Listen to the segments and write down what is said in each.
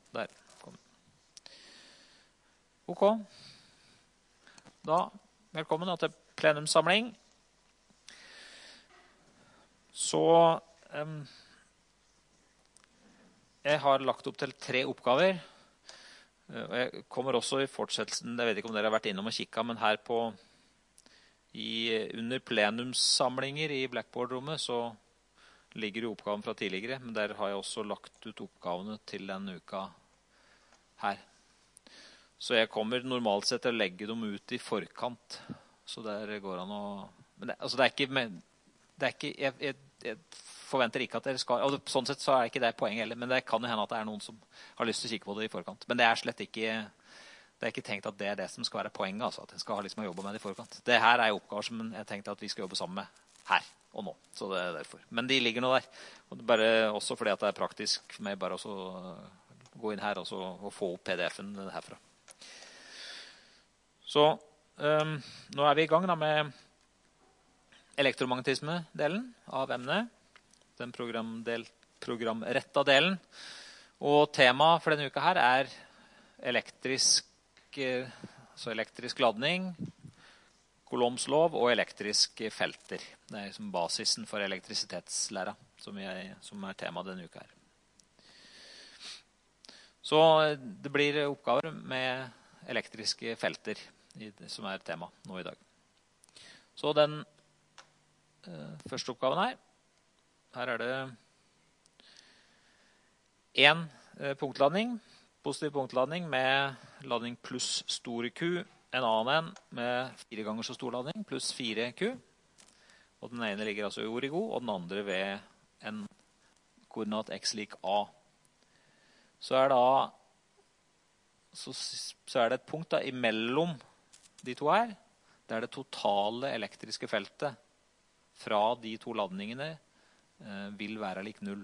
Der kom den. Ok. Da, velkommen til plenumssamling. Så jeg har lagt opp til 3 oppgaver. Jeg kommer også i fortsettelsen, jeg vet ikke om dere har vært innom og kikket, men her under plenumssamlinger i Blackboard-rommet så ligger jo oppgaven fra tidligere, men der har jeg også lagt ut oppgavene til denne uka her. Så jeg kommer normalt sett til å legge dem ut i forkant, så der går an å... Men jeg forventer ikke at dere skal... Og sånn sett så er ikke det poenget heller, men det kan jo hende at det er noen som har lyst til å kikke på det i forkant. Men det er slett ikke... Det er ikke tenkt at det er det som skal være poenget, altså, at jeg skal liksom jobbe med det i forkant. Det her er oppgaver som jeg tenkte at vi skal jobbe sammen med her og nå, så det er derfor. Men de ligger nå der, og det er bare også fordi at det er praktisk for meg bare å gå inn her og få opp PDF-en herfra. Så nå er vi i gang da med elektromagnetisme-delen av emnet, den programrettet delen. Og temaet for denne uka her er elektrisk ladning, Coulombs lov og elektriske felter. Det er liksom basisen for elektrisitetslæra som er temaet denne uka her. Så det blir oppgaver med elektriske felter som er tema nå i dag. Så den første oppgaven her er det en punktladning, positiv punktladning med ladning pluss store Q, en annen med 4 ganger så stor ladning pluss 4Q, og den ene ligger altså i origo, og den andre ved en koordinat x lik A. Så er det et punkt da imellom de to her, der det totale elektriske feltet fra de to ladningene vil være lik 0.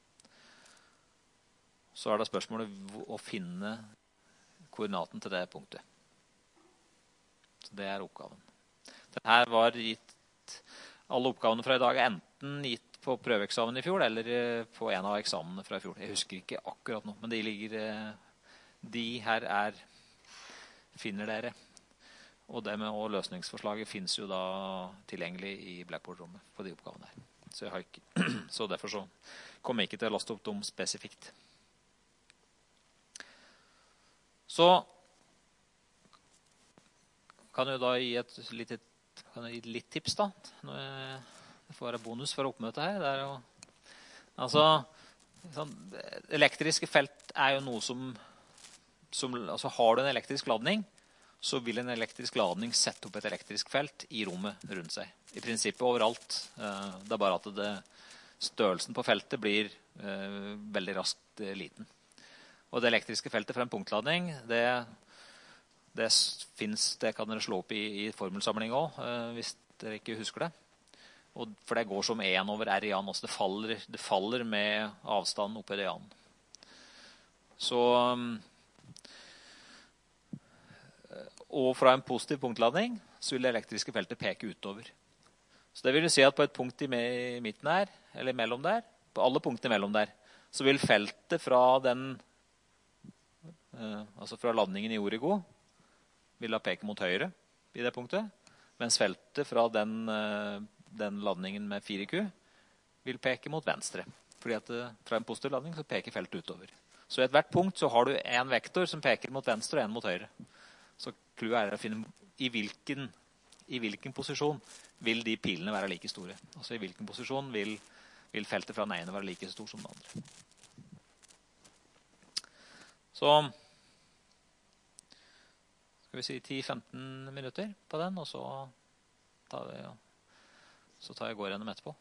Så er det spørsmålet å finne koordinaten til det punktet. Så det er oppgaven. Denne var gitt, alle oppgavene fra i dag er enten gitt på prøveeksamen i fjor, eller på en av eksamene fra i fjor. Jeg husker ikke akkurat nå, men de her finner dere. Og det med løsningsforslaget finnes jo da tilgjengelig i Blackboard-rommet på de oppgavene her. Så derfor så kommer jeg ikke til å laste opp dem spesifikt. Så kan jeg da gi litt tips da. Det får være bonus for oppmøtet her. Elektriske felt er jo noe som altså har du en elektrisk ladning, så vil en elektrisk ladning sette opp et elektrisk felt i rommet rundt seg. I prinsippet overalt. Det er bare at størrelsen på feltet blir veldig raskt liten. Og det elektriske feltet for en punktladning, det kan dere slå opp i formelsamling også, hvis dere ikke husker det. For det går som 1 over R i an, altså det faller med avstanden oppe i det an. Så... Og fra en positiv punktladning så vil det elektriske feltet peke utover. Så det vil si at på et punkt i midten her, eller mellom der, på alle punktene mellom der, så vil feltet fra altså fra ladningen i origo, vil da peke mot høyre i det punktet, mens feltet fra den ladningen med 4Q vil peke mot venstre. Fordi at fra en positiv ladning så peker feltet utover. Så i et hvert punkt så har du en vektor som peker mot venstre og en mot høyre. Så clouet er å finne i hvilken posisjon vil de pilene være like store. Altså i hvilken posisjon vil feltet fra den ene være like stor som den andre. Så skal vi si 10-15 minutter på den, og så tar jeg går gjennom etterpå.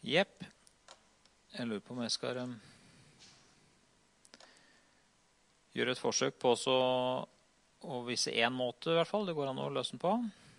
Jepp. Jeg lurer på om jeg skal gjøre et forsøk på å vise en måte I hvert fall. Det går an å løse den på.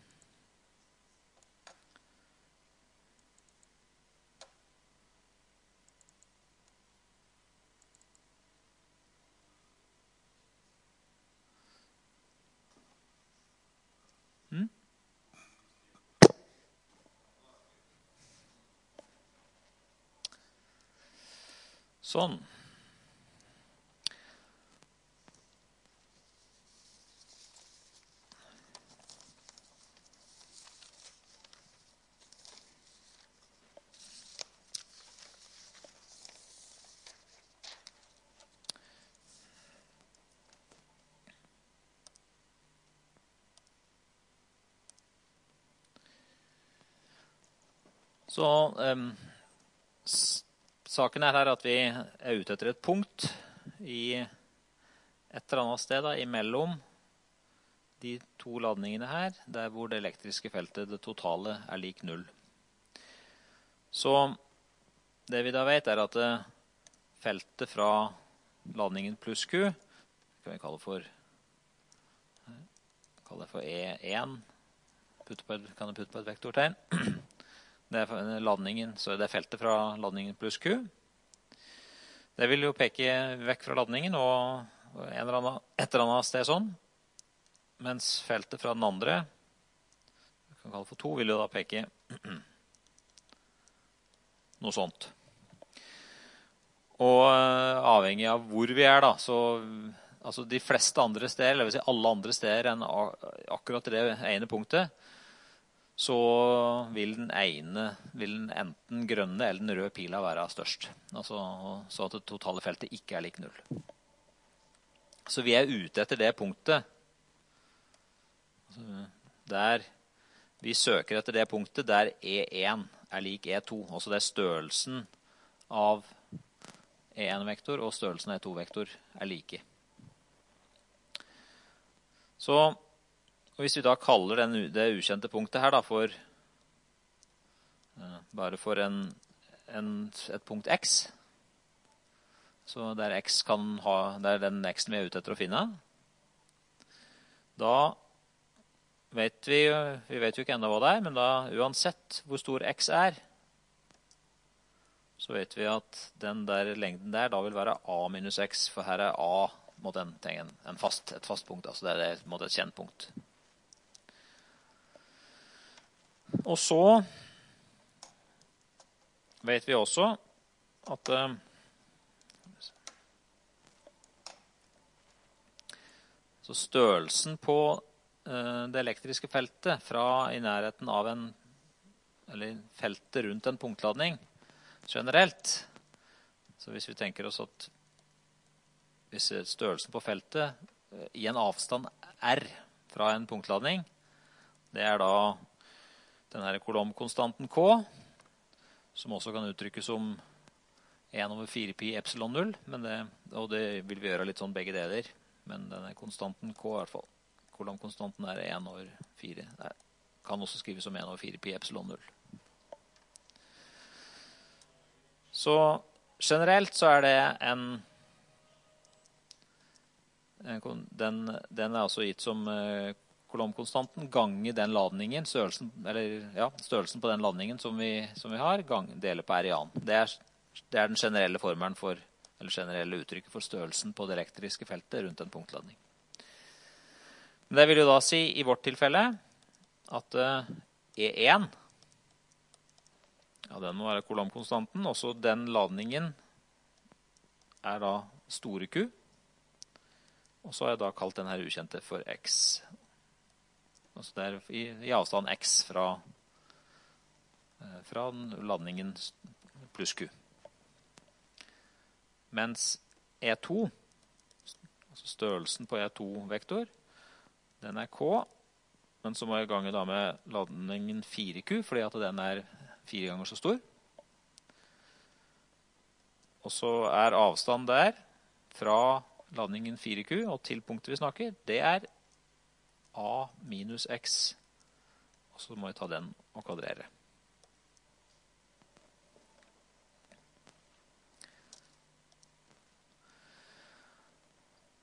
Sånn. Så saken her at vi ute etter et punkt I et eller annet sted da, imellom de to ladningene her, der hvor det elektriske feltet, det totale, lik 0. Så det vi da vet at feltet fra ladningen pluss Q, kan vi kalle det for E1, kan jeg putte på et vektortegn. Det ladningen, så det feltet fra ladningen pluss Q. Det vil jo peke vekk fra ladningen og et eller annet sted sånn. Mens feltet fra den andre, vi kan kalle det for 2, vil jo da peke noe sånt. Og avhengig av hvor vi da, så altså de fleste andre steder, eller vil si alle andre steder enn akkurat det ene punktet, så vil den enten grønne eller den røde pila være størst. Altså, så at det totale feltet ikke lik 0. Så vi ute etter det punktet. Altså, der vi søker etter det punktet der E1 lik E2. Altså det størrelsen av E1-vektor og størrelsen av E2-vektor like. Så og hvis vi da kaller det ukjente punktet her da bare for et punkt X, så der X det den X-en vi ute etter å finne, da vet vi vet jo ikke enda hva det men da uansett hvor stor X så vet vi at den der lengden der da vil være A minus X, for her A mot et fast punkt, altså det mot et kjent punkt. Og så vet vi også at så størrelsen på det elektriske feltet fra I nærheten av eller feltet rundt en punktladning generelt, så hvis vi tenker oss at hvis størrelsen på feltet I en avstand R fra en punktladning, det da denne Coulomb-konstanten K, som også kan uttrykkes som 1/4pi epsilon 0, og det vil vi gjøre litt sånn begge deler, men denne konstanten K I hvert fall. Coulomb-konstanten 1/4, kan også skrives som 1/4pi epsilon 0. Så generelt så det den altså gitt som Coulomb-konstanten gange den ladningen, størrelsen på den ladningen som vi har, deler på R I annen. Det den generelle formelen eller generelle uttrykket for størrelsen på det elektriske feltet rundt en punktladning. Men det vil jo da si I vårt tilfelle at E1, den må være Coulomb-konstanten, også den ladningen da store Q, og så har jeg da kalt den her ukjente for X. Altså det I avstand X fra ladningen pluss Q. Mens E2, altså størrelsen på E2-vektor, den K, men så må jeg gange da med ladningen 4Q, fordi at den 4 ganger så stor. Og så avstand der fra ladningen 4Q og til punktet vi snakker, det A minus X, og så må jeg ta den og kvadrere.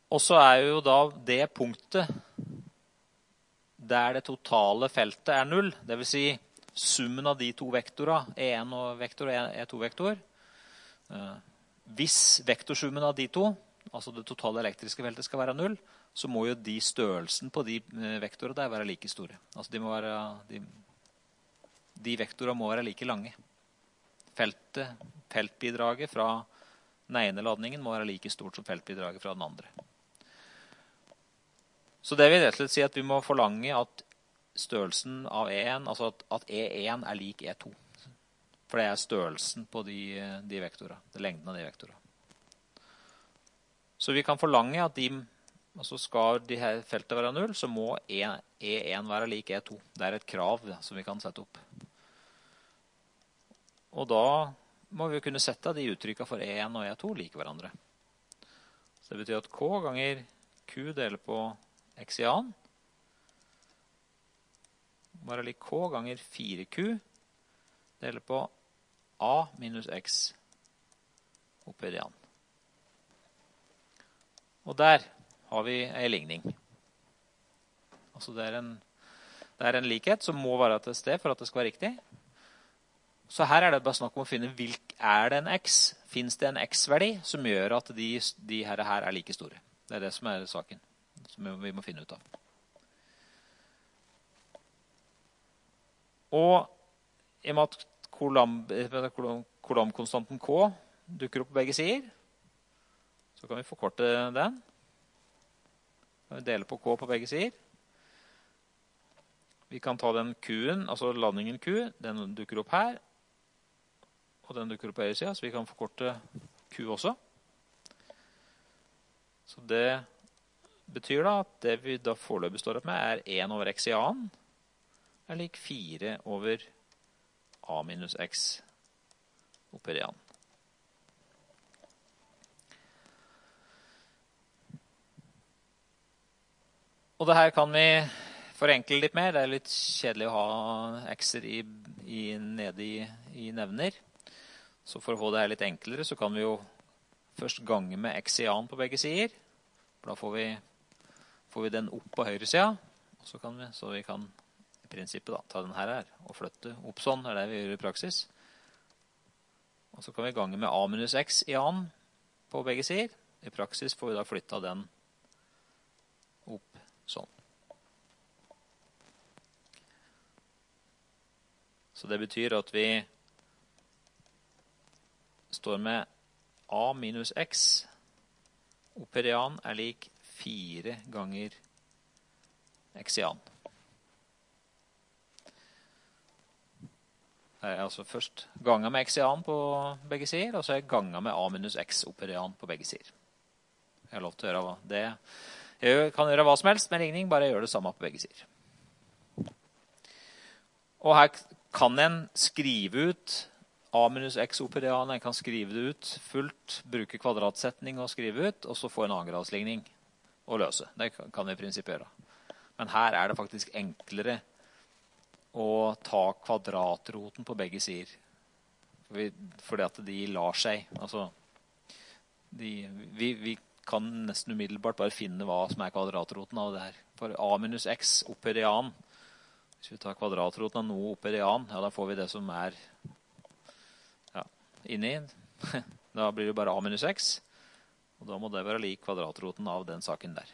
Og så jo da det punktet der det totale feltet 0, det vil si summen av de to vektorene, E1 og vektor og E2-vektor. Hvis vektorsummen av de to, altså det totale elektriske feltet, skal være 0, så må jo de størrelsen på de vektorene der være like store. Altså de vektorene må være like lange. Feltbidraget fra den ene ladningen må være like stort som feltbidraget fra den andre. Så det vil rett og slett si at vi må forlange at størrelsen av E1, altså at E1 lik E2. For det størrelsen på de vektorene, det lengden av de vektorene. Så vi kan forlange at altså skal de her feltene være 0, så må E1 være lik E2. Det et krav som vi kan sette opp. Og da må vi kunne sette de uttrykkene for E1 og E2 like hverandre. Så det betyr at K ganger Q deler på X i annen. Bare lik K ganger 4Q deler på A minus X opphøyd i annen. Og der har vi en ligning. Altså det en likhet som må være til sted for at det skal være riktig. Så her det bare snakk om å finne det en X? Finnes det en X-verdi som gjør at de her like store? Det det som saken, som vi må finne ut av. Og i og med at Coulomb-konstanten K dukker opp på begge sider, så kan vi forkorte den. Vi deler på K på begge sider. Vi kan ta den Q-en, altså ladningen Q, den dukker opp her, og den dukker opp på høyre siden, så vi kan forkorte Q også. Så det betyr da at det vi da foreløpig står opp med 1 over X i annen, lik 4 over A minus X opphøyd i annen. Og det her kan vi forenkle litt mer. Det litt kjedelig å ha X-er nede i nevner. Så for å få det her litt enklere, så kan vi jo først gange med X i annen på begge sider. For da får vi den opp på høyre siden. Så vi kan i prinsippet da, ta den her og flytte opp sånn. Det det vi gjør i praksis. Og så kan vi gange med A minus X i annen på begge sider. I praksis får vi da flytta den opp sånn. Så det betyr at vi står med A minus X opphøyd i annen lik 4 ganger X i annen. Altså først ganger med X i annen på begge sider, og så ganger med A minus X opphøyd i annen på begge sider. Jeg har lov til å gjøre det. Jeg kan gjøre hva som helst med ligning, bare gjøre det samme på begge sider. Og her kan en skrive ut A minus X opphøyd i annen, en kan skrive det ut fullt, bruke kvadratsetning og skrive ut, og så få en annengradsligning og løse. Det kan vi i prinsippet gjøre. Men her det faktisk enklere å ta kvadratroten på begge sider. Fordi at de lar seg, altså vi kan nesten umiddelbart bare finne hva som kvadratroten av det her. For A minus X opphøyd i annen, hvis vi tar kvadratroten av noe opphøyd i annen, ja, da får vi det som inni. Da blir det bare A minus X, og da må det være lik kvadratroten av den saken der.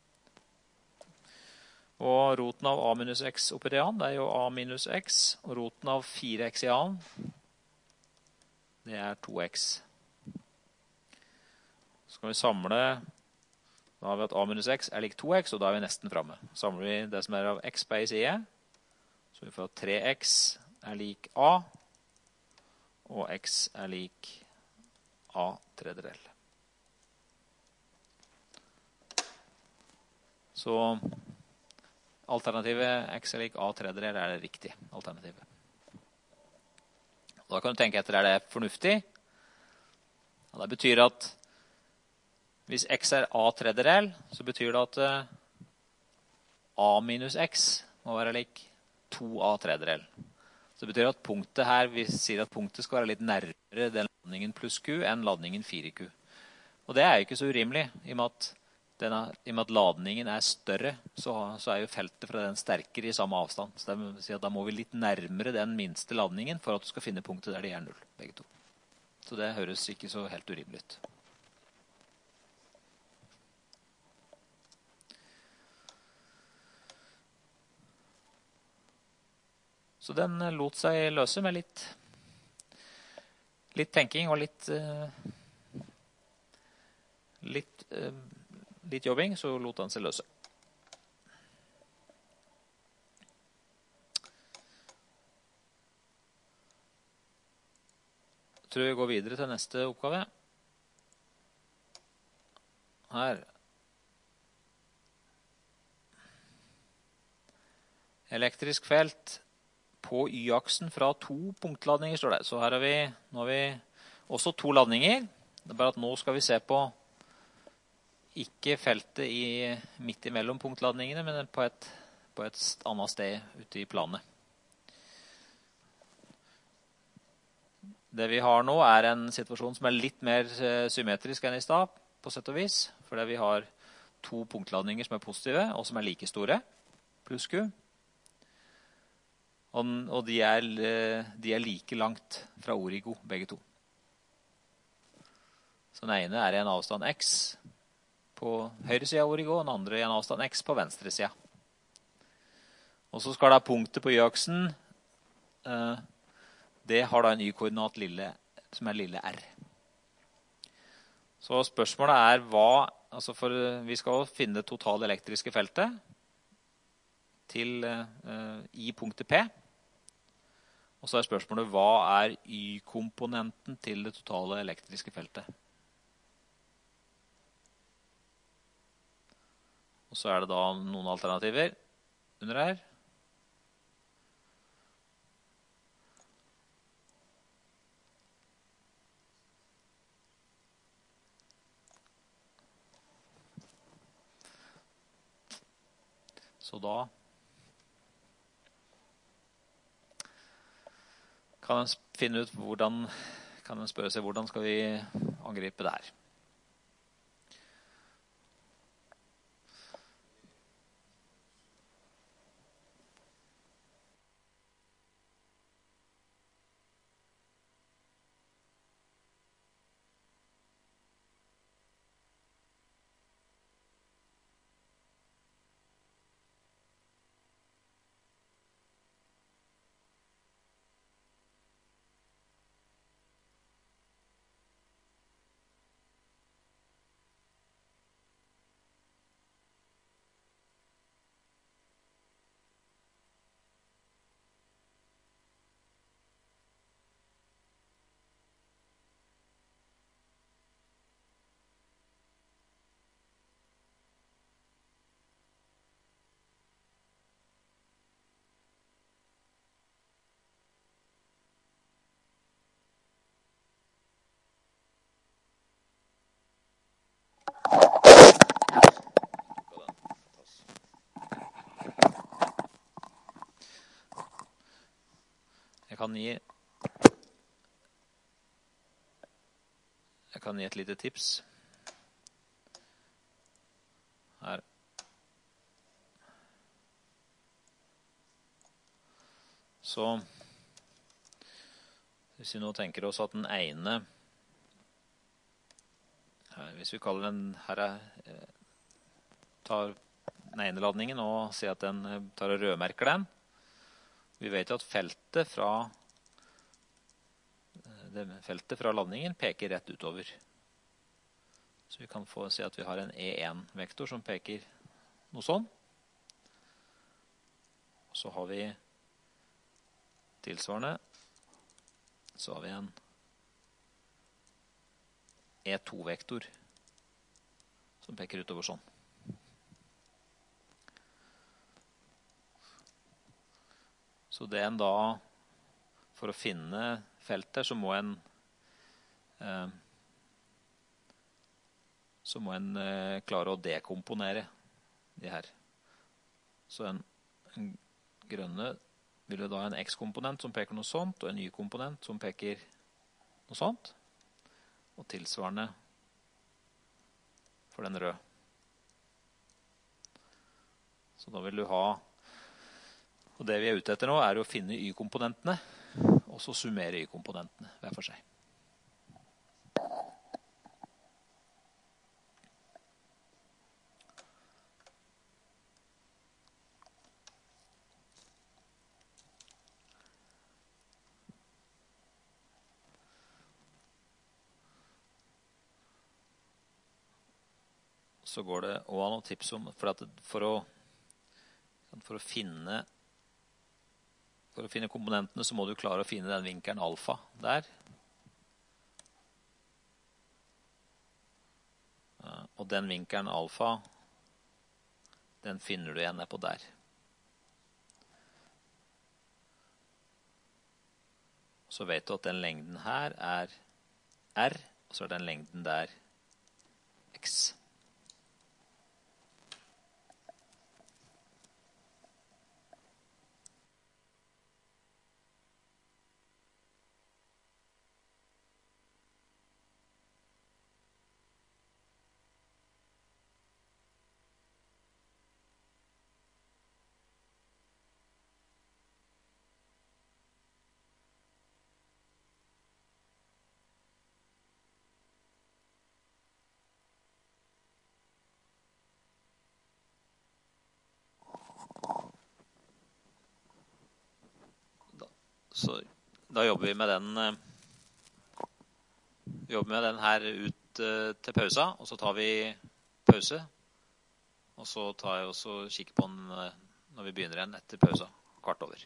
Og roten av A minus X opphøyd i annen, det jo A minus X, og roten av 4X i annen, det 2X. Så kan vi samle, da har vi at A minus X lik 2X, og da vi nesten fremme. Samler vi det som av X på en side, så vi får at 3X lik A, og X lik A tredjedel. Så alternativet X lik A tredjedel det riktige alternativet. Og da kan du tenke etter, det fornuftig? Ja, det betyr at hvis X A tredjedel, så betyr det at A minus X må være lik 2A tredjedel. Så det betyr at punktet her, vi sier at punktet skal være litt nærmere den ladningen pluss Q enn ladningen 4Q. Og det jo ikke så urimelig, i og med at I og med at ladningen større, så jo feltet fra den sterkere i samme avstand. Så det vil si at da må vi litt nærmere den minste ladningen for at du skal finne punktet der de 0, begge to. Så det høres ikke så helt urimelig ut. Så den lot seg løse med litt tenking og litt jobbing, så lot den seg løse. Jeg tror vi går videre til neste oppgave. Her. Elektrisk felt på Y-aksen fra 2 punktladninger, står det. Så her nå har vi også 2 ladninger. Det bare at nå skal vi se på ikke feltet midt imellom punktladningene, men på et annet sted ute i planet. Det vi har nå en situasjon som litt mer symmetrisk enn i stad, på sett og vis, fordi vi har 2 punktladninger som positive, og som like store, pluss Q. Og de like langt fra origo, begge to. Så den ene i en avstand x på høyre siden av origo, og den andre i en avstand x på venstre siden. Og så skal da punktet på y-aksen, det har da en y-koordinat som lille r. Så spørsmålet for vi skal finne det totale elektriske feltet i punktet P. Og så spørsmålet, hva y-komponenten til det totale elektriske feltet? Og så det da noen alternativer under her. Så da kan en finne ut kan en spørre seg hvordan skal vi angripe det her. Jeg kan gi et lite tips her. Så hvis vi nå tenker oss at den ene hvis vi kaller den her tar den ene ladningen og sier at den tar og rødmerker den. Vi vet jo at feltet fra ladningen peker rett utover. Så vi kan få se at vi har en E1-vektor som peker noe sånn. Og så har vi tilsvarende, så har vi en E2-vektor som peker utover sånn. Så det en da, for å finne feltet, så må en klare å dekomponere de her. Så en grønne vil jo da ha en x-komponent som peker noe sånt, og en y-komponent som peker noe sånt, og tilsvarende for den røde. Så da vil du ha, og det vi er ute etter nå er å finne y-komponentene, og så summere y-komponentene hver for seg. Så går det også an å tipse om, for å finne komponentene, så må du klare å finne den vinkelen alfa der. Og den vinkelen alfa, den finner du igjen på der. Så vet du at den lengden her er R, og så er den lengden der X. Så da jobber vi med den her ut til pausa, og så tar vi pause, og så tar jeg også kikker på den når vi begynner igjen etter pausa, kvart over.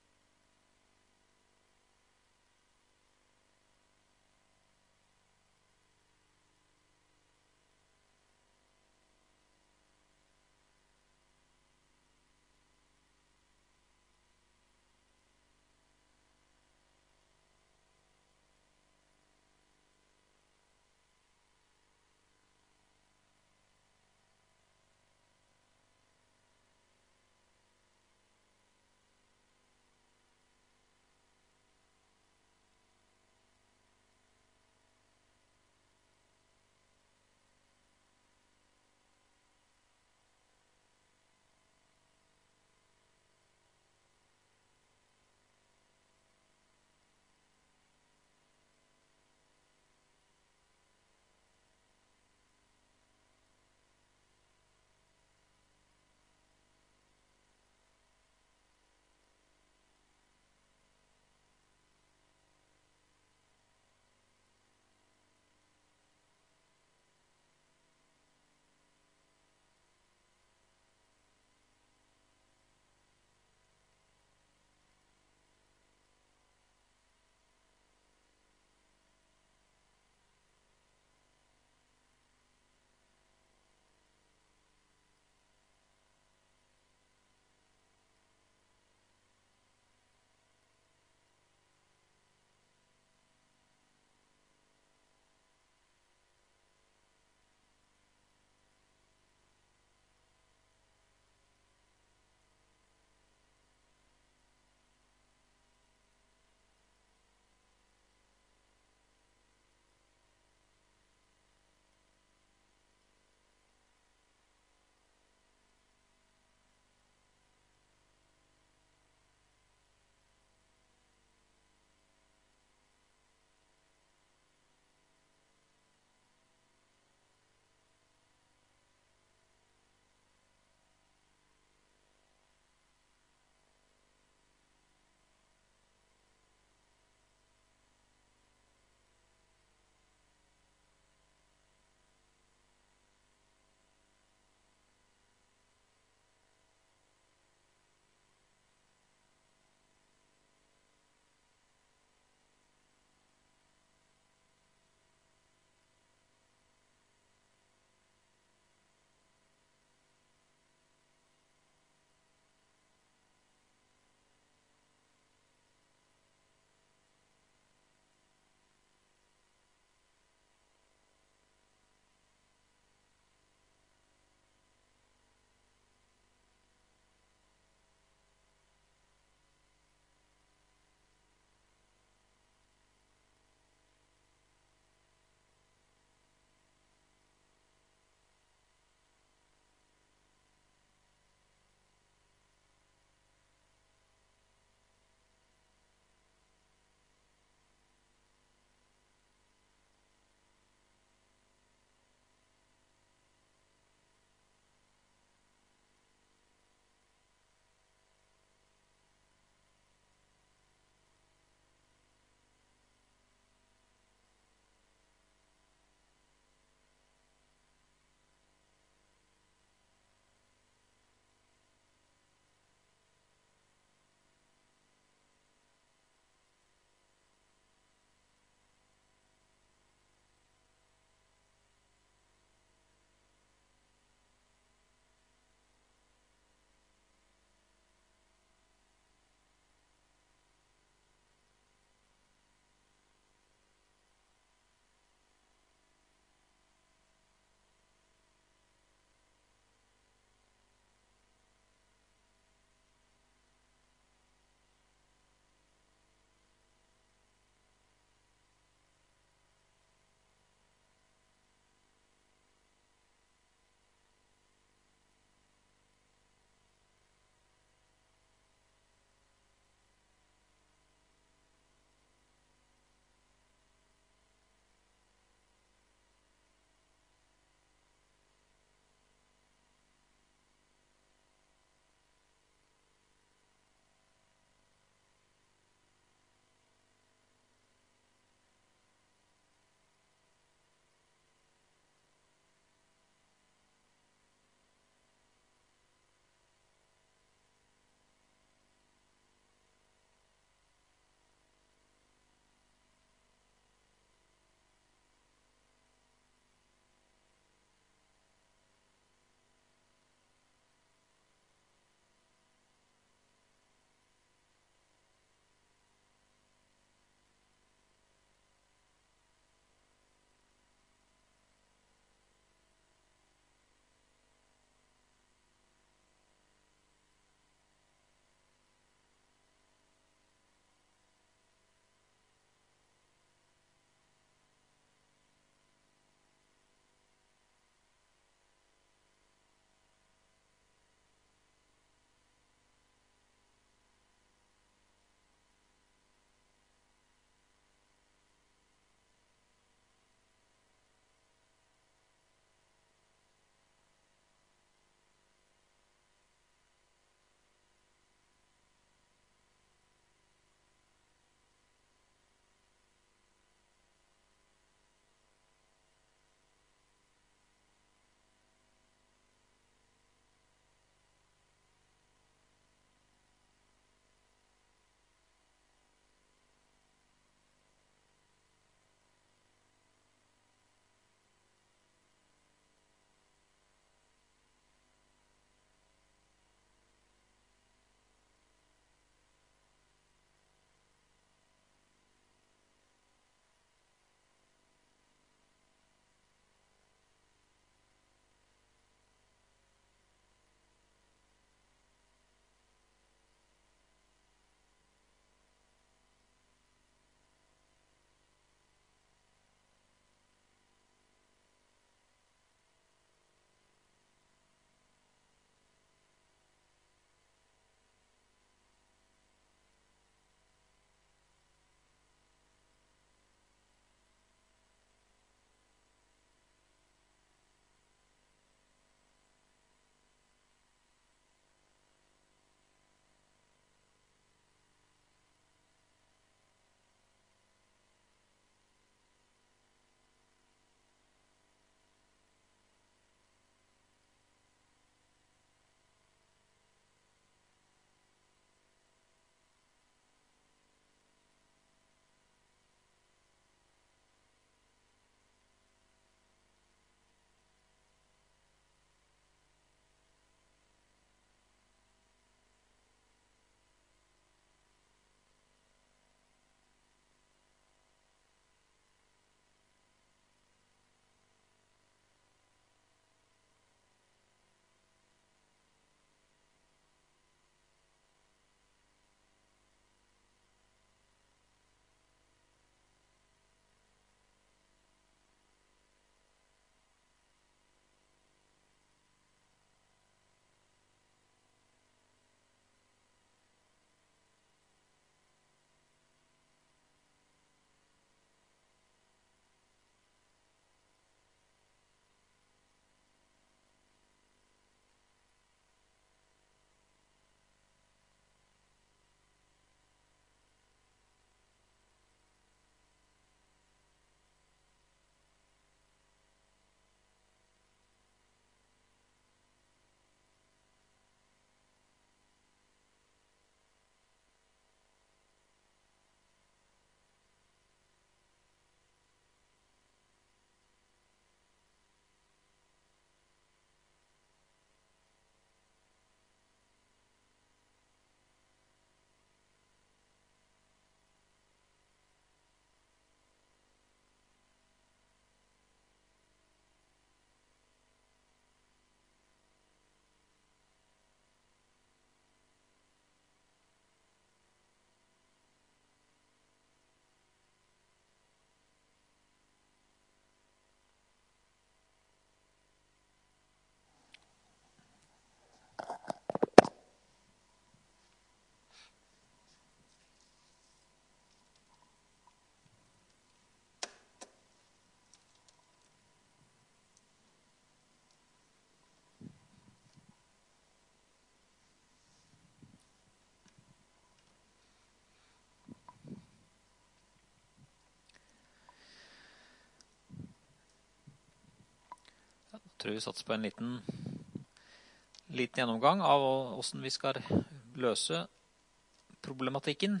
tror vi satser på en liten gjennomgang av hvordan vi skal løse problematikken.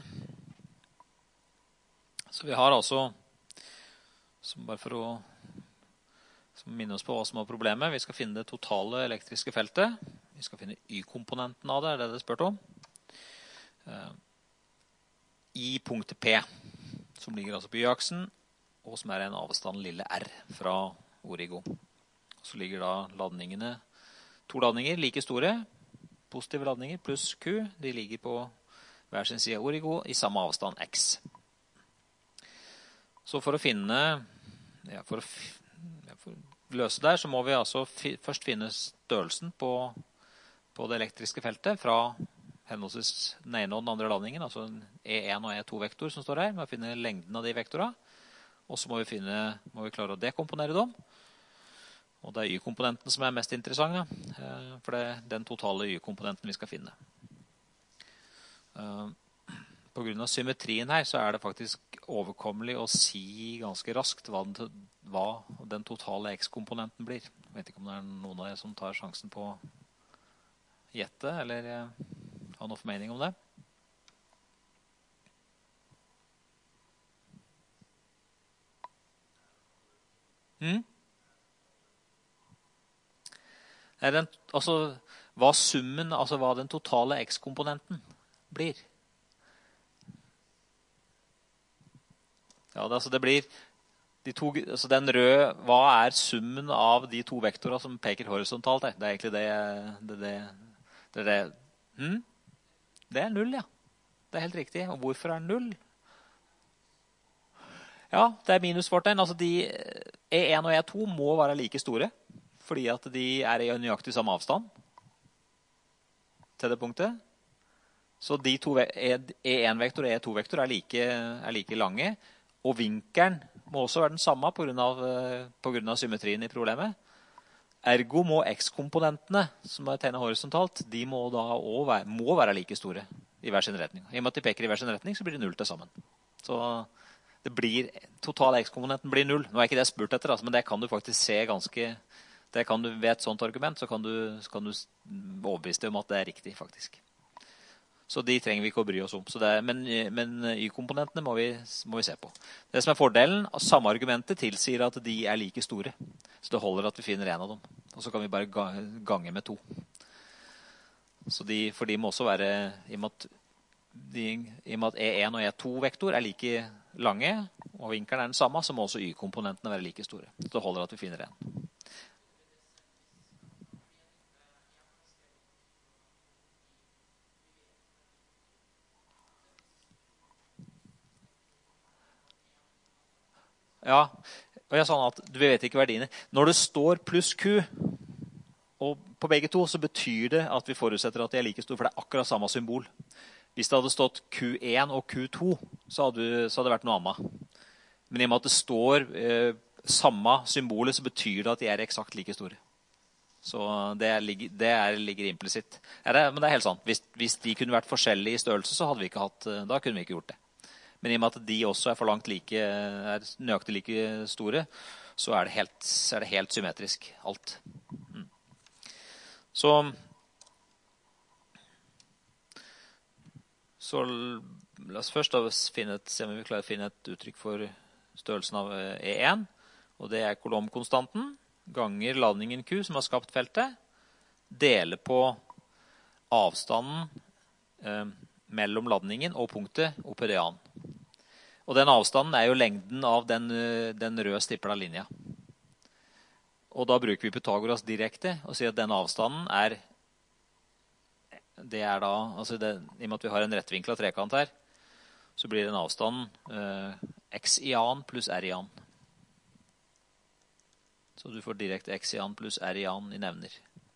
Så vi har altså, bare for å minne oss på hva som er problemet, vi skal finne det totale elektriske feltet. Vi skal finne Y-komponenten av det, er det spurt om. I punktet P, som ligger altså på Y-aksen, og som er en avstand lille r fra origo. Så ligger da ladningene, to ladninger like store, positive ladninger pluss Q, de ligger på hver sin side av origo i samme avstand x. Så for å finne, for å løse der, så må vi altså først finne størrelsen på det elektriske feltet fra henholdsvis den ene og den andre ladningen, altså en E1 og E2-vektor som står her. Vi må finne lengden av de vektorene, og så må vi klare å dekomponere dem. Og det er Y-komponenten som er mest interessant, for det er den totale Y-komponenten vi skal finne. På grunn av symmetrien her, så er det faktisk overkommelig å si ganske raskt hva den totale X-komponenten blir. Jeg vet ikke om det er noen av dere som tar sjansen på å gjette, eller ha noe formening om det. Hva summen, altså hva den totale X-komponenten blir. Ja, det blir den røde, hva er summen av de to vektorene som peker horisontalt? Det er egentlig det. Det er 0, ja. Det er helt riktig. Og hvorfor er 0? Ja, det er minusfortegn. Altså de E1 og E2 må være like store, fordi at de er i nøyaktig samme avstand til det punktet. Så de to E1-vektor og E2-vektor er like lange, og vinkelen må også være den samme på grunn av symmetrien i problemet. Ergo må X-komponentene, som er tegnet horisontalt, de må være like store i hver sin retning. I og med at de peker i hver sin retning, så blir det 0 til sammen. Så total X-komponenten blir 0. Nå er ikke det spurt etter, men det kan du faktisk se ganske... ved et sånt argument, så kan du overbevise deg om at det er riktig, faktisk. Så de trenger vi ikke å bry oss om. Men Y-komponentene må vi se på. Det som er fordelen, samme argumentet tilsier at de er like store. Så det holder at vi finner en av dem. Og så kan vi bare gange med 2. For de må også være, i og med at E1 og E2-vektor er like lange, og vinkelen er den samme, så må også Y-komponentene være like store. Så det holder at vi finner en. Ja, og jeg sa at du vet ikke verdiene. Når det står pluss Q, og på begge to, så betyr det at vi forutsetter at de er like store, for det er akkurat samme symbol. Hvis det hadde stått Q1 og Q2, så hadde det vært noe annet. Men i og med at det står samme symbolet, så betyr det at de er eksakt like store. Så det ligger implisitt. Men det er helt sant. Hvis de kunne vært forskjellige i størrelse, så hadde vi ikke da kunne vi ikke gjort det. Men i og med at de også er nøyaktig like store, så er det helt symmetrisk, alt. Så la oss først se om vi klarer å finne et uttrykk for størrelsen av E1, og det er Coulomb-konstanten, ganger ladningen Q som har skapt feltet, dele på avstanden mellom ladningen og punktet OPD-an. Og den avstanden er jo lengden av den røde stipla linja. Og da bruker vi Pythagoras direkte og sier at den avstanden det er da, altså i og med at vi har en rettvinklet trekant her, så blir den avstanden x i an pluss r i an. Så du får direkte x i an pluss r i an i nevner.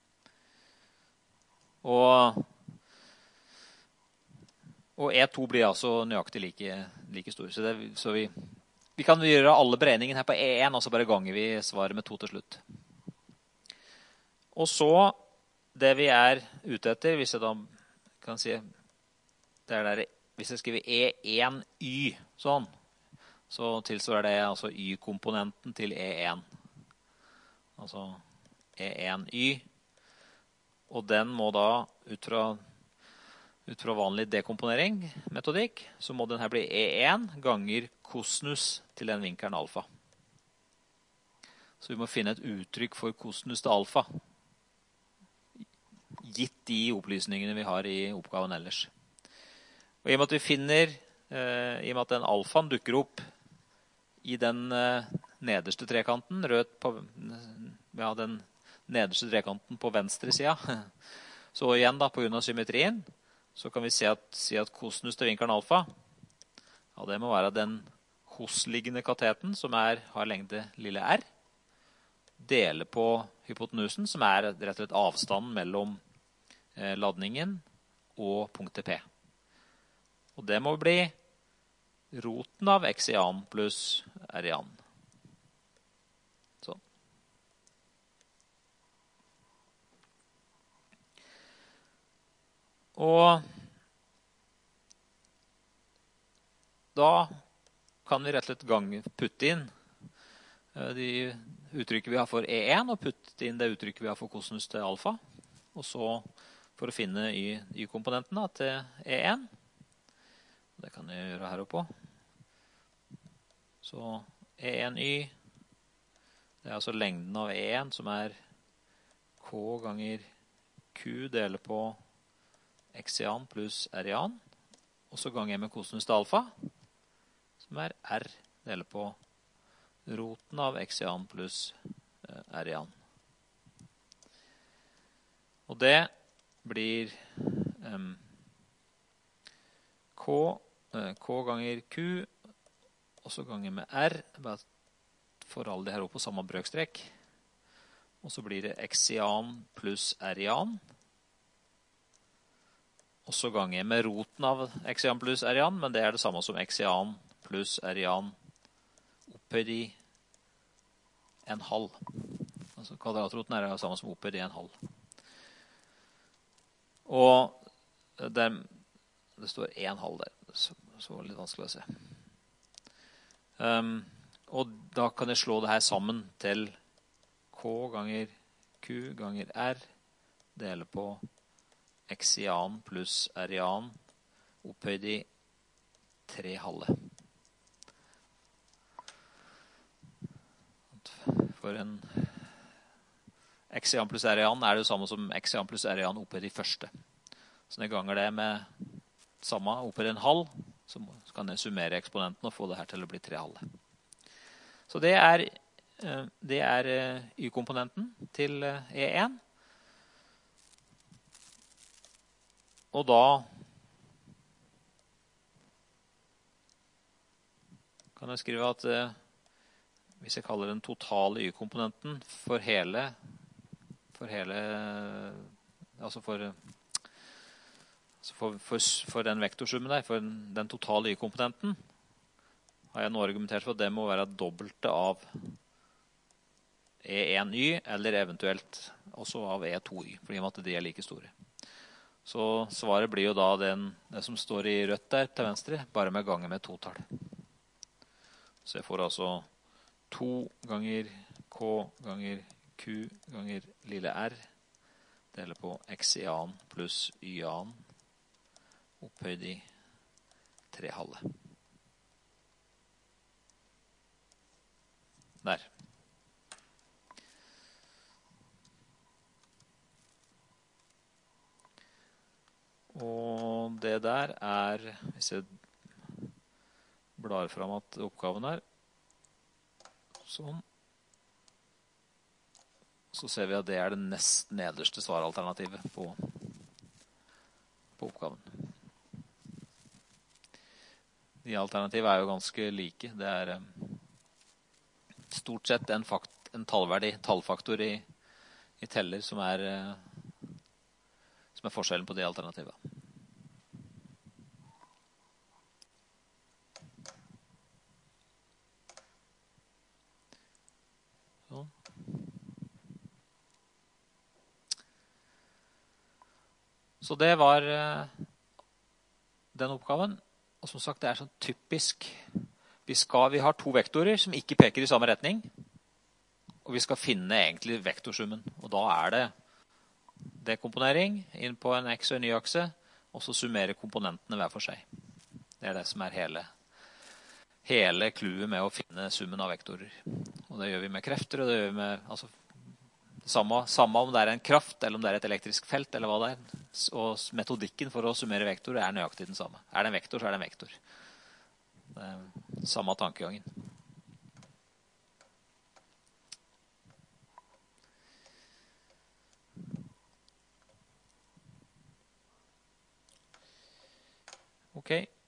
Og E2 blir altså nøyaktig like stor. Så vi kan gjøre alle beregningene her på E1, og så bare ganger vi svaret med 2 til slutt. Og så, det vi er ute etter, hvis jeg da kan si, hvis jeg skriver E1Y, sånn, så tilsvarer det altså Y-komponenten til E1. Altså E1y. Og den må da, ut fra vanlig dekomponering-metodikk, så må den her bli E1 ganger kosinus til den vinkelen alfa. Så vi må finne et uttrykk for kosinus til alfa, gitt de opplysningene vi har i oppgaven ellers. Og i og med at vi finner, i og med at den alfaen dukker opp i den nederste trekanten, den nederste trekanten på venstre siden, så igjen da, på grunn av symmetrien, så kan vi si at kosinus til vinkelen alfa, ja, det må være den hosliggende kateten, som har lengde lille r, dele på hypotenusen, som er rett og slett avstanden mellom ladningen og punktet P. Og det må bli roten av x i annen pluss r i annen. Sånn. Og da kan vi rett og slett putte inn de uttrykket vi har for E1, og putte inn det uttrykket vi har for kosinus til alfa. Og så for å finne y-komponentene til E1. Det kan jeg gjøre her oppe. Så E1y, det er altså lengden av E1, som er k ganger q deler på x i annen pluss r i annen. Og så ganger jeg med kosinus til alfa, som er r deler på roten av x i annen pluss r i annen. Og det blir k ganger q, og så ganger med r, bare for alle det her opp på samme brøkstrekk. Og så blir det x i annen pluss r i annen. Og så ganger jeg med roten av x i annen pluss r i annen, men det er det samme som x i annen pluss r i annen opphøyd i en halv. Altså kvadratroten er det samme som opphøyd i en halv. Og det står en halv der, så litt vanskelig å se. Og da kan jeg slå det her sammen til k ganger q ganger r, dele på x i annen pluss r i annen, opphøyd i 3 halve. For en x i annen pluss r i annen er det samme som x i annen pluss r i annen opphøyd i første. Så når jeg ganger det med samme opphøyd i en halv, så kan jeg summere eksponenten og få det her til å bli 3 halve. Så det er y-komponenten til E1. Og da kan jeg skrive at hvis jeg kaller den totale y-komponenten for den vektorsummen der, for den totale y-komponenten, har jeg nå argumentert for at det må være dobbelte av E1y, eller eventuelt også av E2y, fordi at de er like store. Så svaret blir jo da det som står i rødt der til venstre, bare med ganger med totall. Så jeg får altså 2 ganger k ganger q ganger lille r, deler på x i annen pluss y annen, opphøyd i 3 halve. Der. Og det der er, hvis jeg blar fram at oppgaven er sånn, så ser vi at det er det nest nederste svaralternativet på oppgaven. De alternativene er jo ganske like. Det er stort sett en tallfaktor i teller som er forskjellen på de alternativene. Sånn. Så det var den oppgaven. Og som sagt, det er sånn typisk. Vi har 2 vektorer som ikke peker i samme retning. Og vi skal finne egentlig vektorsummen. Og da det dekomponering inn på en X- og en Y-akse, og så summere komponentene hver for seg. Det det som hele clouet med å finne summen av vektorer. Og det gjør vi med krefter, og det gjør vi med altså, samme om det en kraft, eller om det et elektrisk felt, eller hva det Og metodikken for å summere vektorer nøyaktig den samme. Det en vektor, så det en vektor. Det samme tankegangen. Ok.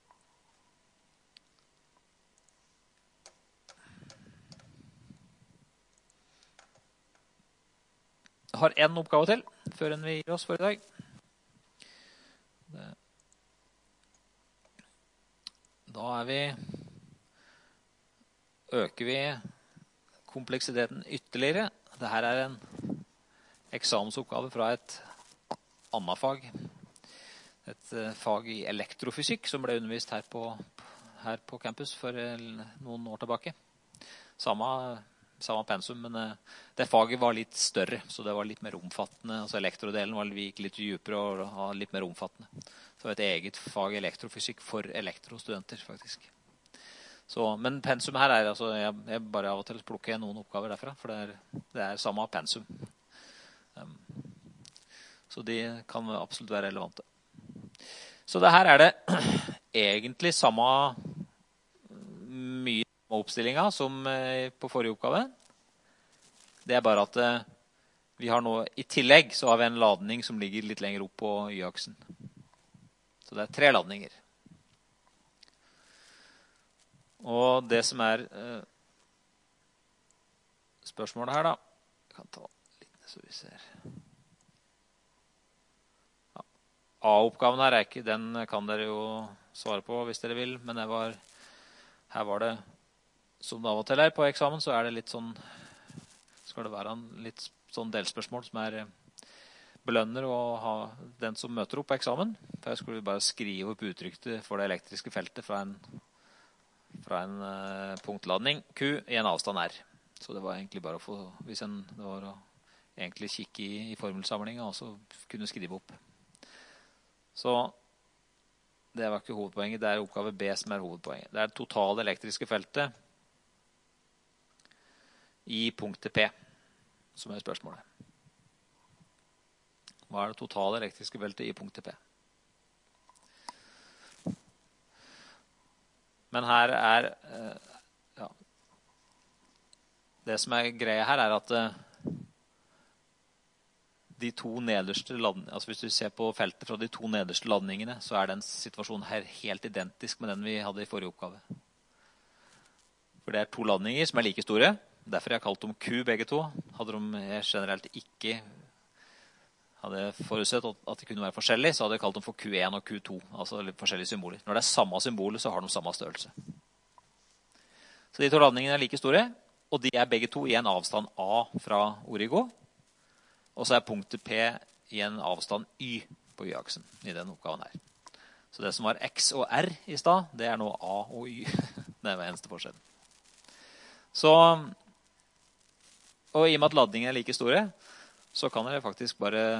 Jeg har en oppgave til, før vi gir oss for i dag. Da øker vi kompleksiteten ytterligere. Dette en eksamensoppgave fra et annet fag. Et fag i elektrofysikk som ble undervist her på campus for noen år tilbake. Samme pensum, men det faget var litt større, så det var litt mer omfattende. Altså elektrodelen gikk litt dypere og litt mer omfattende. Så det var et eget fag elektrofysikk for elektrostudenter, faktisk. Men pensum her altså, jeg bare av og til plukker noen oppgaver derfra, for det samme pensum. Så de kan absolutt være relevante. Så det her det egentlig samme mye oppstillinga som på forrige oppgave. Det bare at vi har nå, i tillegg så har vi en ladning som ligger litt lenger opp på Y-aksen. Så det 3 ladninger. Og det som spørsmålet her da, jeg kan ta litt så vi ser. A-oppgaven her ikke, den kan dere jo svare på hvis dere vil, men her var det, som det av og til på eksamen, så det litt sånn, skal det være en litt sånn delspørsmål som belønner å ha den som møter opp på eksamen. For jeg skulle bare skrive opp uttrykket for det elektriske feltet fra en punktladning Q i en avstand R. Så det var egentlig bare å få, hvis det var å egentlig kikke i formelsamlingen, og så kunne skrive opp. Så det var ikke hovedpoenget, det oppgave B som hovedpoenget. Det det totale elektriske feltet i punktet P, som spørsmålet. Hva det totale elektriske feltet i punktet P? Men her ja, det som greia her at de 2 nederste ladningene, altså hvis du ser på feltet fra de 2 nederste ladningene, så den situasjonen her helt identisk med den vi hadde i forrige oppgave. For det 2 ladninger som like store, derfor jeg kalt dem Q begge 2. Hadde de generelt ikke hadde forutsett at de kunne være forskjellige, så hadde jeg kalt dem for Q1 og Q2, altså litt forskjellige symboler. Når det samme symboler, så har de samme størrelse. Så de 2 ladningene like store, og de begge 2 i en avstand A fra origo, og så punktet P i en avstand Y på Y-aksen i den oppgaven her. Så det som var X og R i sted, det nå A og Y. Det var eneste forskjellen. Så, og i og med at ladningene like store, så kan dere faktisk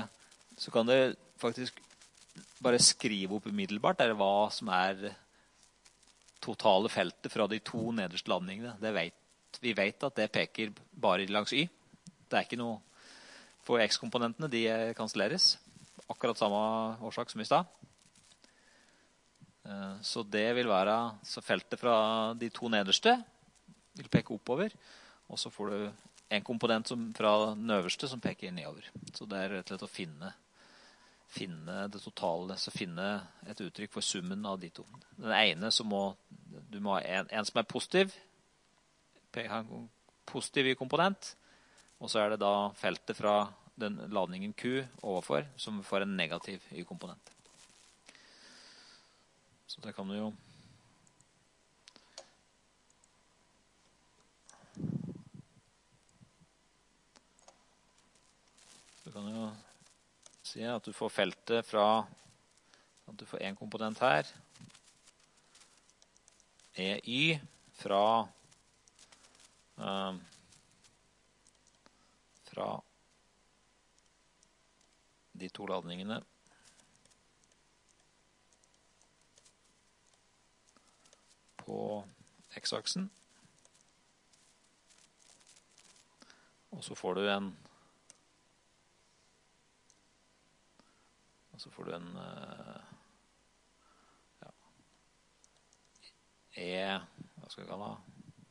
bare skrive opp umiddelbart hva som totale feltet fra de 2 nederste ladningene. Vi vet at det peker bare langs Y. Det ikke noe for X-komponentene, de kanselleres. Akkurat samme årsak som i sted. Så det vil være, så feltet fra de 2 nederste vil peke oppover, og så får du en komponent fra den øverste som peker nedover. Så det rett og slett å finne det totale, så finne et uttrykk for summen av de 2. Den ene så du må ha en som positiv, en positiv Y-komponent, og så det da feltet fra den ladningen Q overfor, som får en negativ Y-komponent. Så det kan du jo si at du får feltet fra at du får en komponent her Y fra fra de to ladningene på x-aksen. Og så får du en hva skal vi kalle det?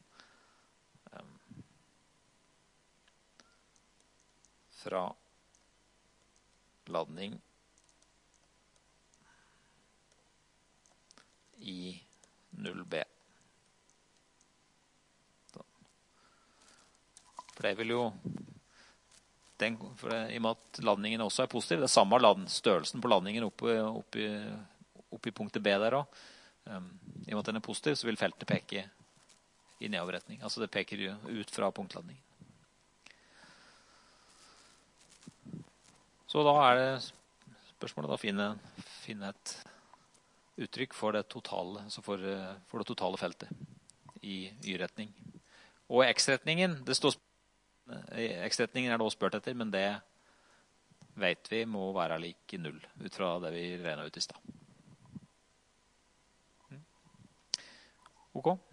Fra ladning i 0B. For det vil jo i og med at ladningen også positiv, det samme størrelsen på ladningen opp i punktet B der også. I og med at den positiv, så vil feltet peke i nedoverretning. Altså det peker jo ut fra punktladningen. Så da det spørsmålet å finne et uttrykk for det totale, altså for det totale feltet i y-retning. Og x-retningen, x-retningen det også spurt etter, men det vet vi må være lik 0, ut fra det vi regnet ut i sted. Ok.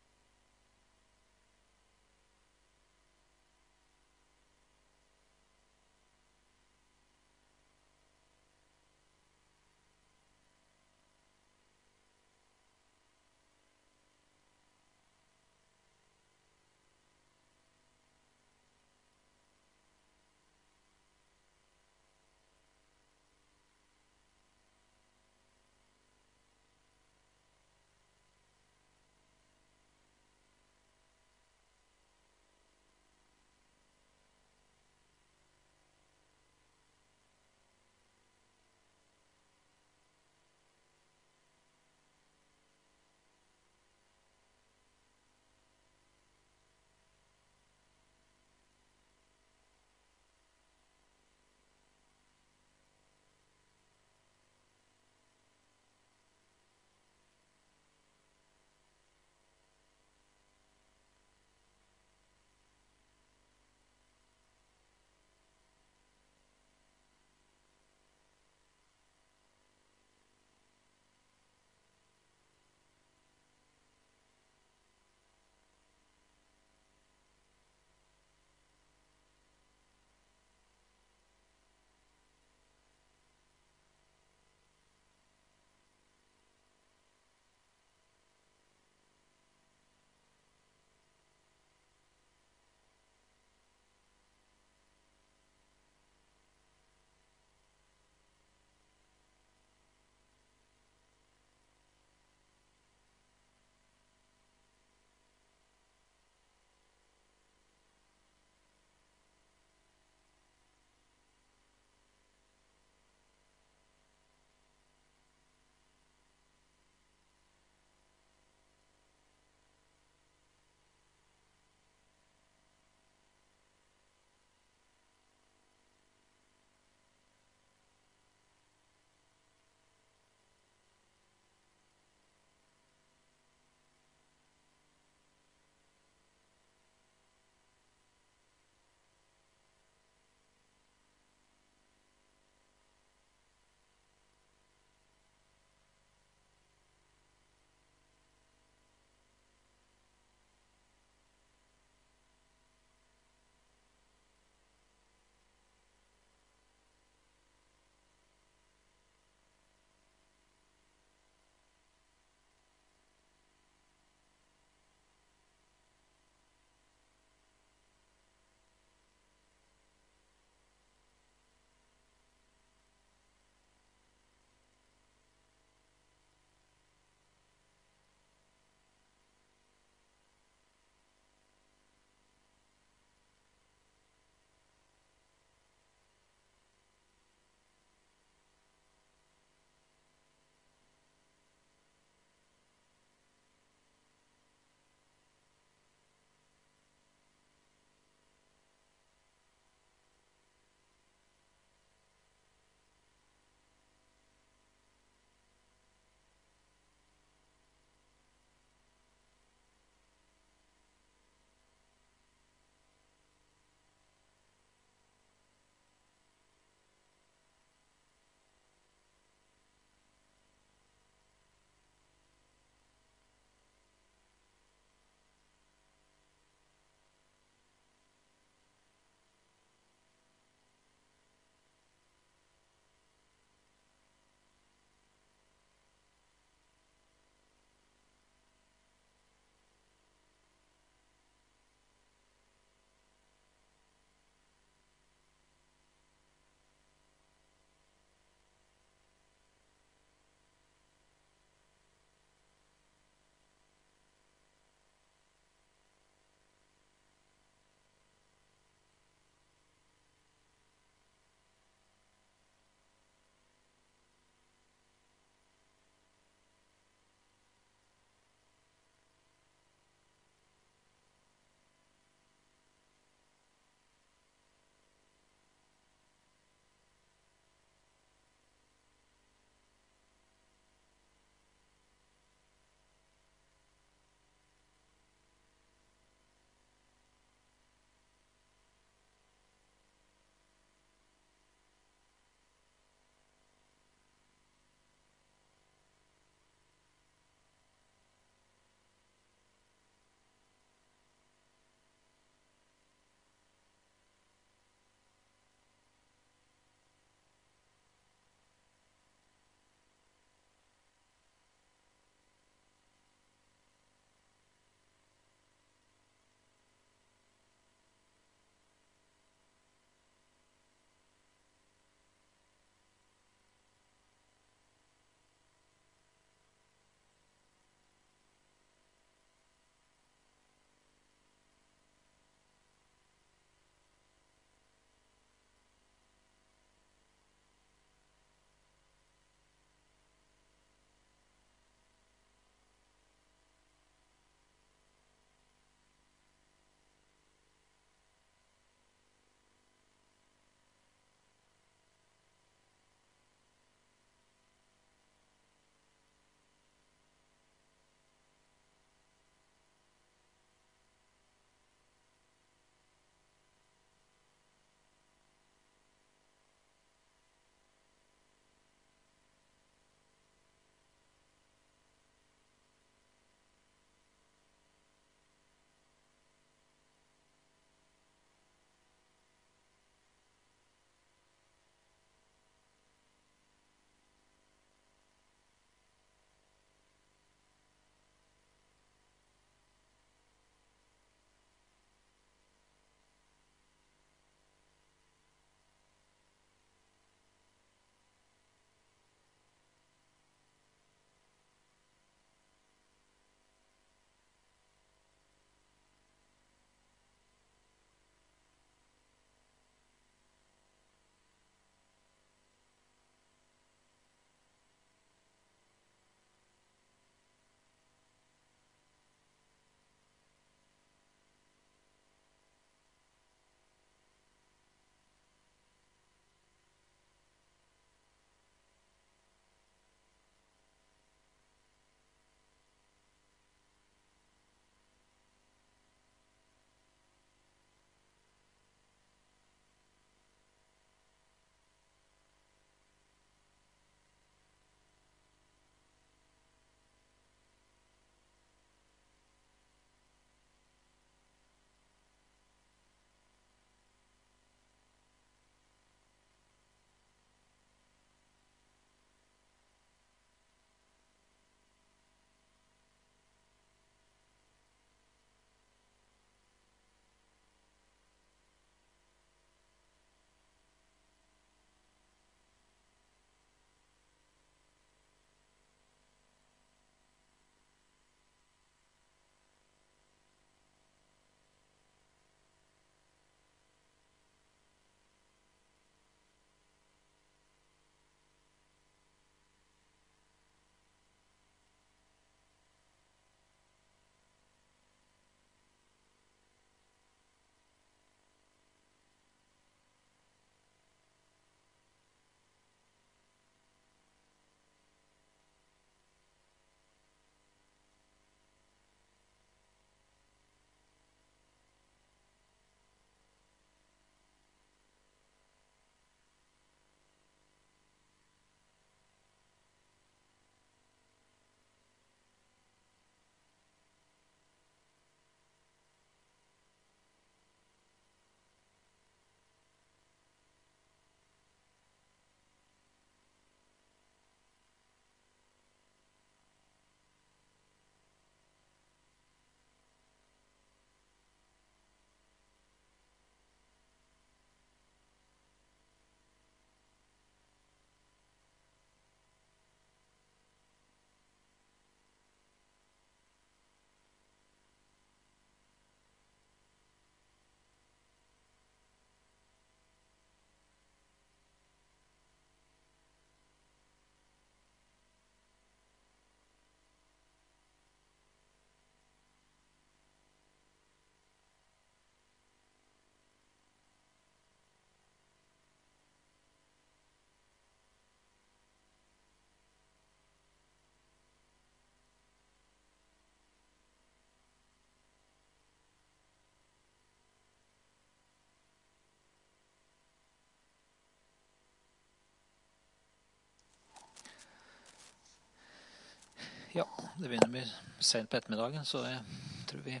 Ja, det begynner å bli sent på ettermiddagen, så jeg tror vi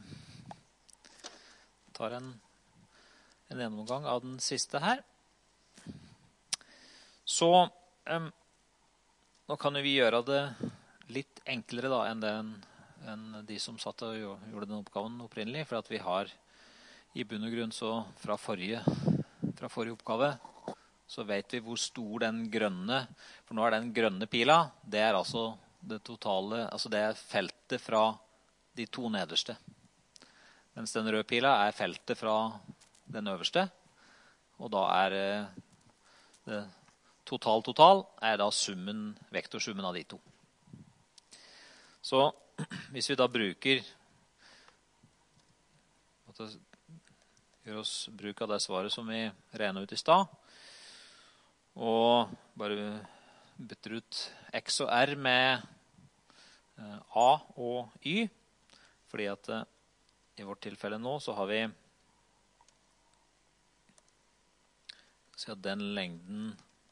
tar en gjennomgang av den siste her. Så nå kan vi gjøre det litt enklere da enn de som satt og gjorde den oppgaven opprinnelig, for at vi har i bunn og grunn så fra forrige oppgave så vet vi hvor stor den grønne, for nå er den grønne pila, det er altså det totale, altså det er feltet fra de to nederste. Mens den røde pila er feltet fra den øverste, og da er det total er da vektorsummen av de to. Så hvis vi da gjør oss bruk av det svaret som vi regnet ut i sted, og bare bytter ut X og R med A og Y, fordi at i vårt tilfelle nå så har vi at den lengden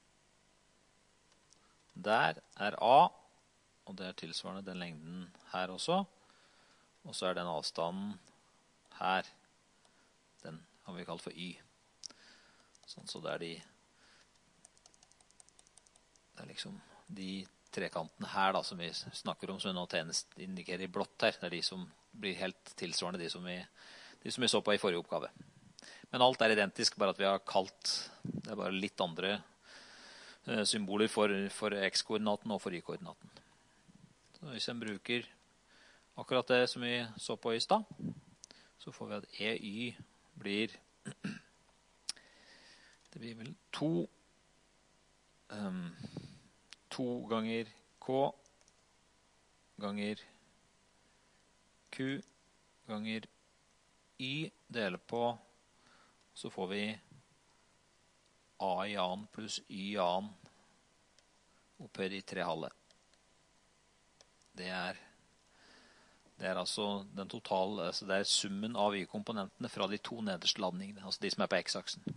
der er A, og det er tilsvarende den lengden her også, og så er den avstanden her, den har vi kalt for Y. Sånn, så det er liksom de trekantene her da, som vi snakker om, som vi nå indikerer i blått her. Det er de som blir helt tilsvarende de som vi så på i forrige oppgave. Men alt er identisk, bare at vi har kalt, det er bare litt andre symboler for x-koordinaten og for y-koordinaten. Så hvis en bruker akkurat det som vi så på i sted, så får vi at EY blir det blir vel 2 ganger K ganger Q ganger Y deler på, så får vi A i annen pluss Y i annen opphøyd i 3/2. Det er altså den totale, altså det er summen av Y-komponentene fra de to nederste ladningene, altså de som er på X-aksen.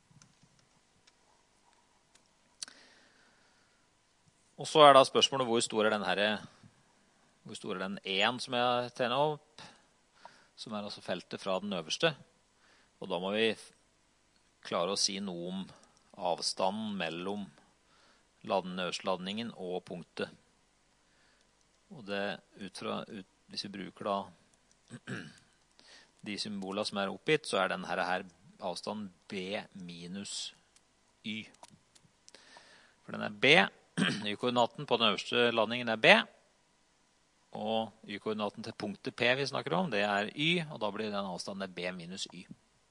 Og så er da spørsmålet hvor stor er den 1 som jeg tegnet opp, som er altså feltet fra den øverste. Og da må vi klare å si noe om avstanden mellom den øverste ladningen og punktet. Og det hvis vi bruker da de symbolene som er oppgitt, så er denne her avstanden B minus Y. For den er B. Y-koordinaten på den øverste ladningen er B, og Y-koordinaten til punktet P vi snakker om, det er Y, og da blir den avstanden B minus Y.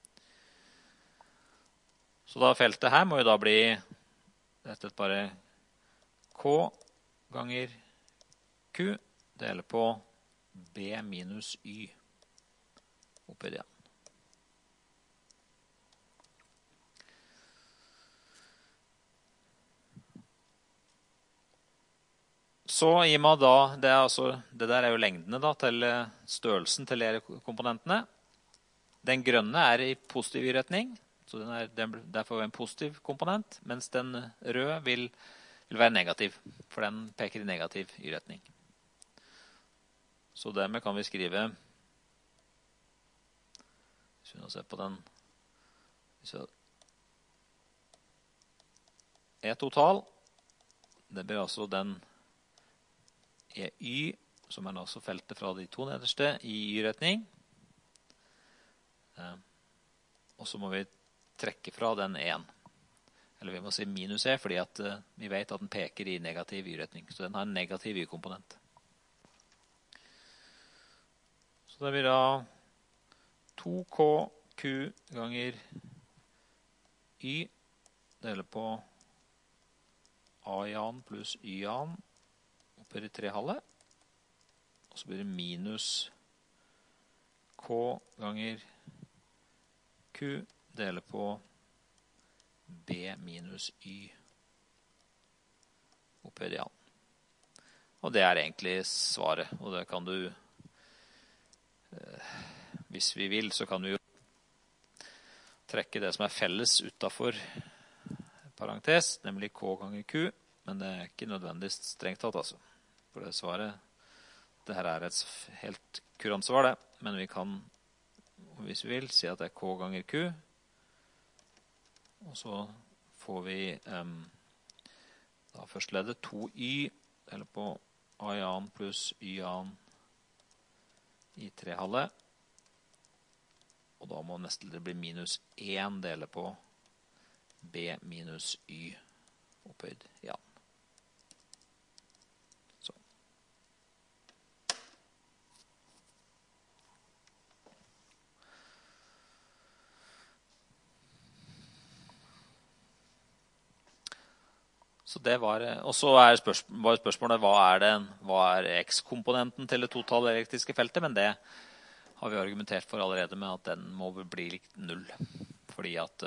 Så da feltet her må jo da bli rett og slett bare K ganger Q deler på B minus Y opphøyd igjen. Så i og med da, det der er jo lengdene da, til størrelsen til komponentene. Den grønne er i positiv y-retning, så derfor er en positiv komponent, mens den røde vil være negativ, for den peker i negativ y-retning. Så dermed kan vi skrive, hvis vi nå ser på den, total, det blir altså den Y, som er altså feltet fra de to nederste i y-retning. Og så må vi trekke fra den 1. Eller vi må si minus E, fordi at vi vet at den peker i negativ y-retning. Så den har en negativ y-komponent. Så det blir da 2KQ ganger Y deler på A i annen pluss Y i annen opphøyd i 3/2. Og så blir det minus K ganger Q deler på B minus Y opphøyd i annen. Og det er egentlig svaret, og det kan du, hvis vi vil, så kan vi jo trekke det som er felles utenfor parentes, nemlig K ganger Q, men det er ikke nødvendigvis strengt tatt, altså. For det svaret det her er et helt kurant svar det, men vi kan, hvis vi vil, si at det er K ganger Q, og så får vi da først leddet 2y, eller på a i annen pluss y annen i 3/2, og da må neste ledd bli minus 1 dele på b minus y opphøyd i annen. Så det var, og så var spørsmålet hva er x-komponenten til det totale elektriske feltet, men det har vi argumentert for allerede med at den må bli lik 0, fordi at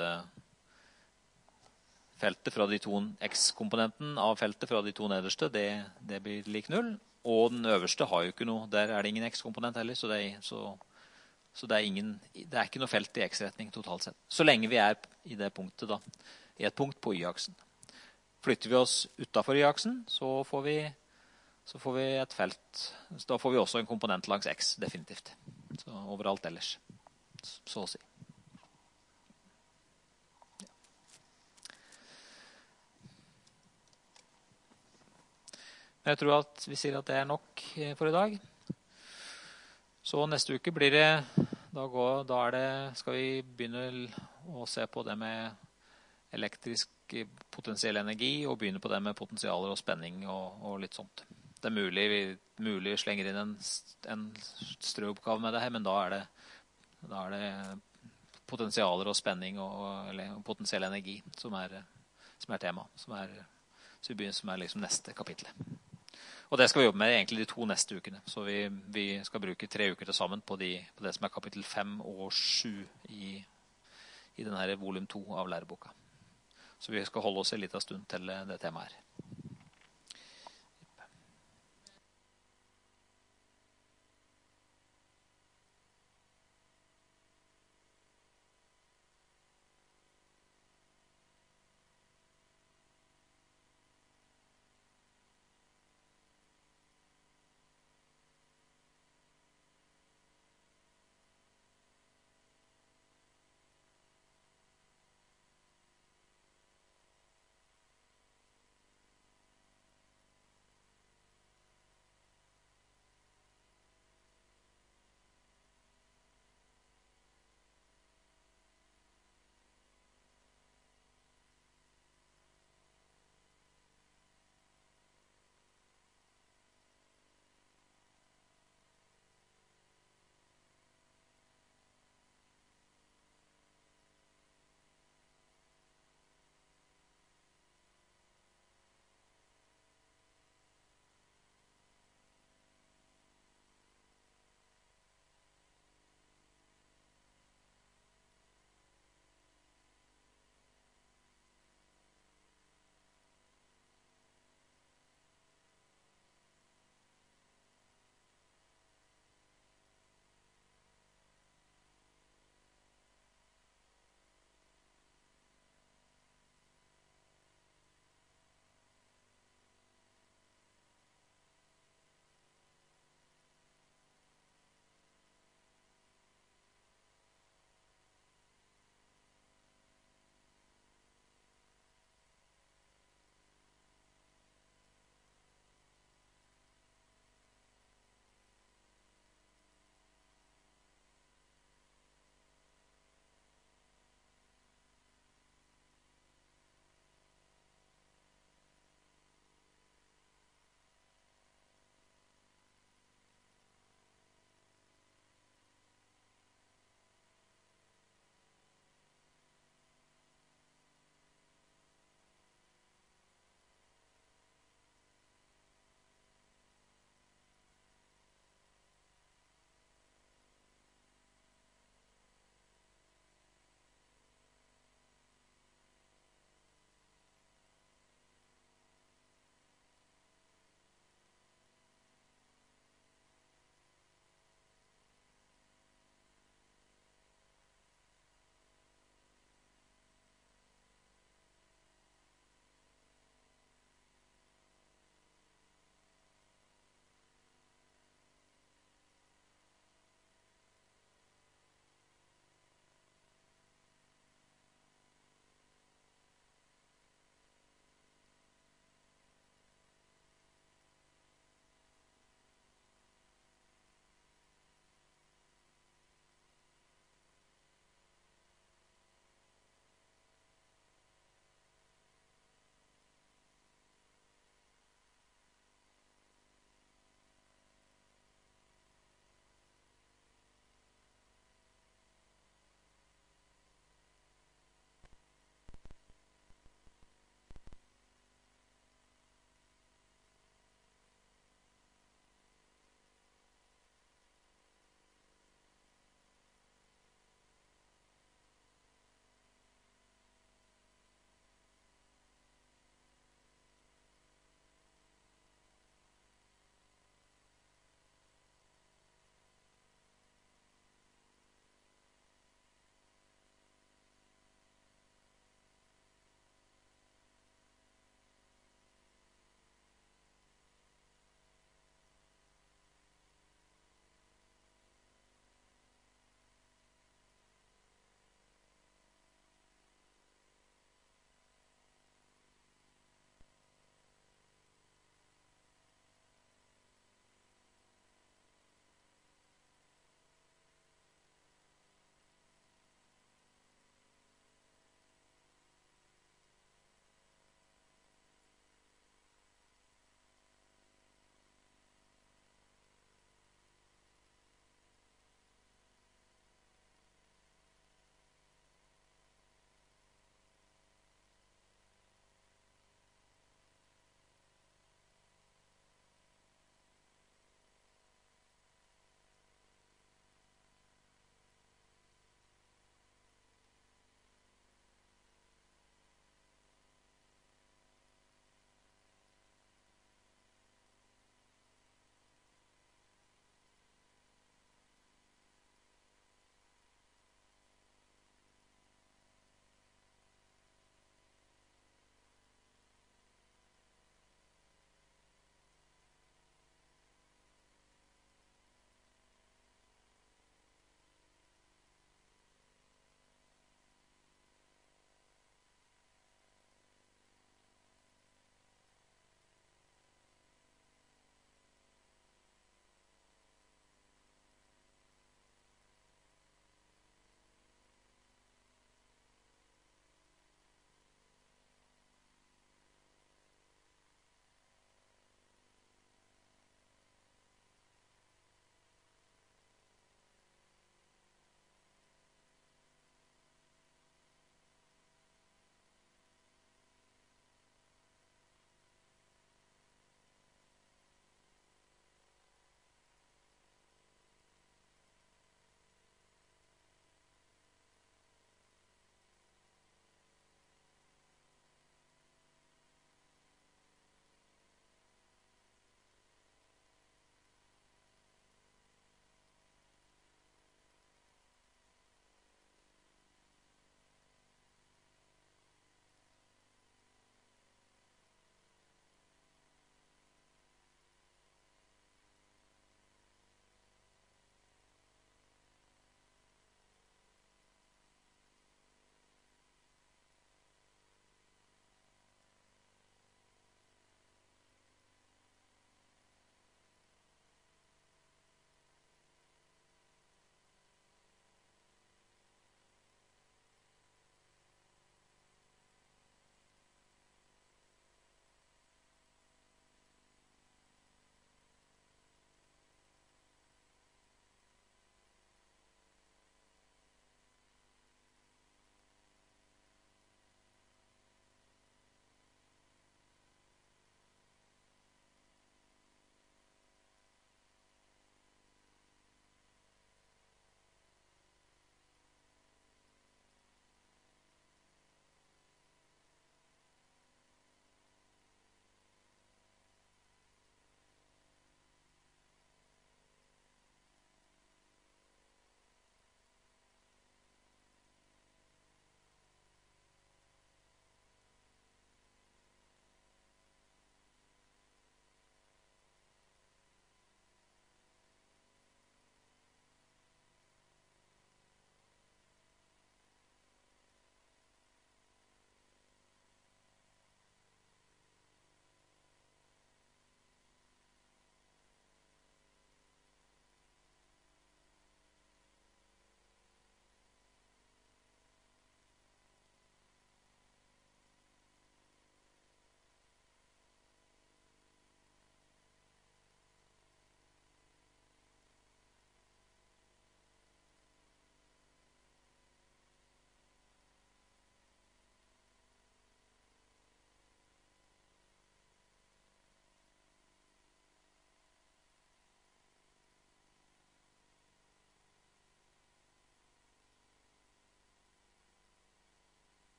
feltet fra de to x-komponenten av feltet fra de to nederste, det blir lik 0, og den øverste har jo ikke noe, der er det ingen x-komponent heller, så det er ikke noe felt i x-retning totalt sett, så lenge vi er i det punktet da, i et punkt på y-aksen. Flytter vi oss utenfor y-aksen, så får vi et felt. Så da får vi også en komponent langs x, definitivt. Så overalt ellers, så å si. Ja. Men jeg tror at vi sier at det er nok for i dag. Så neste uke blir det, skal vi begynne å se på det med elektrisk potensiell energi, og begynne på det med potensialer og spenning og litt sånt. Det er mulig slenger inn en strøoppgave med det her, men da er det potensialer og spenning eller potensiell energi som er tema, som er liksom neste kapittel. Og det skal vi jobbe med egentlig de 2 neste ukene, så vi skal bruke 3 uker til sammen på det som er kapittel 5 og 7 i denne volum 2 av læreboka. Så vi skal holde oss en liten stund til det temaet her.